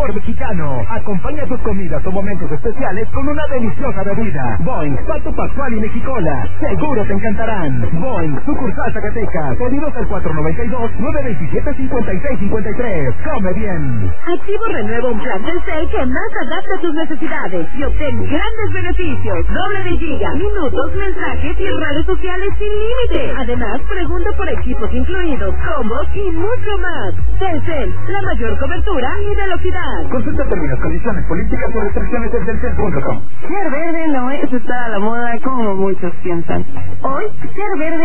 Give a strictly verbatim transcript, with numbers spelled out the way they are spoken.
sabor mexicano. Acompaña tus comidas o momentos especiales con una deliciosa bebida. Boing, Pato Pascual y Mexicola. Seguro te encantarán. Boing, sucursal Zacatecas. Pedidos al cuatro nueve dos, nueve dos siete, cinco seis cinco tres. Come bien. Activo renueva un plan Telcel que más adapta a tus necesidades y obtén grandes beneficios. Doble de giga, minutos, mensajes y redes sociales sin límite. Además, pregunta por equipos incluidos, combos y mucho más. Telcel, la mayor cobertura y velocidad. Consulta términos, condiciones, políticas y restricciones en telcel punto com. Ser verde no es estar a la moda como muchos piensan. Hoy, ser verde